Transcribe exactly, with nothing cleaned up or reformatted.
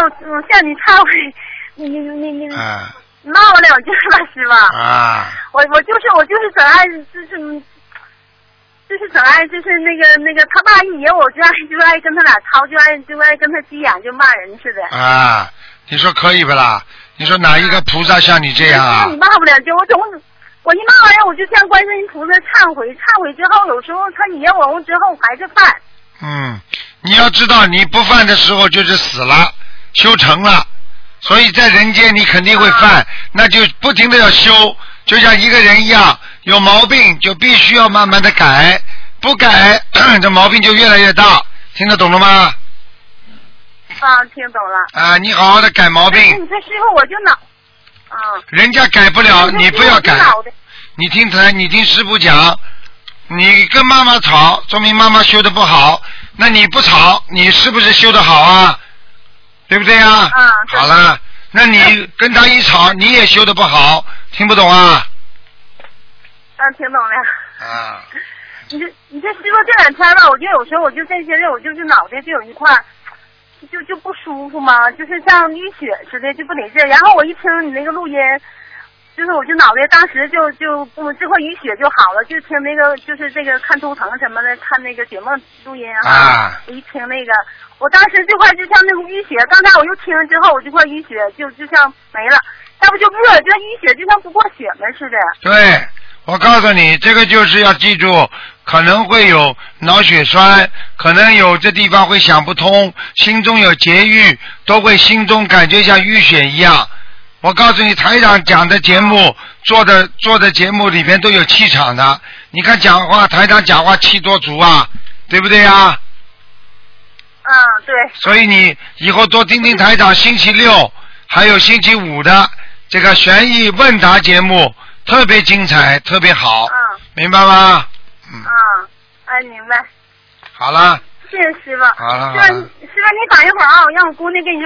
我向你忏悔，你你你你啊骂我两句吧，师傅。 啊！ 我我就是我就是整爱就是就是整爱就是那个那个他爸一爷，我就爱就爱跟他俩吵，就爱就爱跟他急眼，就骂人似的。 啊，你说可以不啦？你说哪一个菩萨像你这样啊？ 你骂我两句，我总我一骂完人，我就向观世音菩萨忏悔，忏悔之后，有时候他爷我我之后还是犯。 嗯，你要知道，你不犯的时候就是死了，修成了，所以在人间你肯定会犯，啊、那就不停的要修，就像一个人一样，有毛病就必须要慢慢的改，不改这毛病就越来越大，听得懂了吗？ 啊，听懂了。 啊，你好好的改毛病。 你这师傅我就恼。啊。人家改不了，你不要改。你听台，你听师傅讲。你跟妈妈吵，说明妈妈修的不好。那你不吵，你是不是修的好啊？对不对啊？ 啊。 好了，那你跟他一吵，你也修的不好，听不懂啊？ 啊，听懂了。 啊。 你这你这师傅这两天吧，我就有时候我就这些日我就是脑袋就有一块就就不舒服嘛，就是像淤血似的，就不得劲。然后我一听你那个录音。就是我就脑袋当时就就不这块淤血就好了，就听那个就是这个看图腾什么的，看那个解梦录音啊，我一听那个，我当时这块就像那个淤血，刚才我又听之后，我这块淤血就就像没了，要不就不是这淤血就像不过血了似的。 对，我告诉你，这个就是要记住，可能会有脑血栓，可能有这地方会想不通，心中有结郁，都会心中感觉像淤血一样。我告诉你，台长讲的节目做的做的节目里面都有气场的。你看讲话，台长讲话气多足啊，对不对啊？ 嗯，对。 所以你以后多听听台长星期六还有星期五的这个悬疑问答节目，特别精彩，特别好。 嗯。 明白吗？ 嗯。啊，哎，明白。 好了。 谢谢师傅。 好了。 师傅，师傅你等一会儿啊，让我姑娘给你。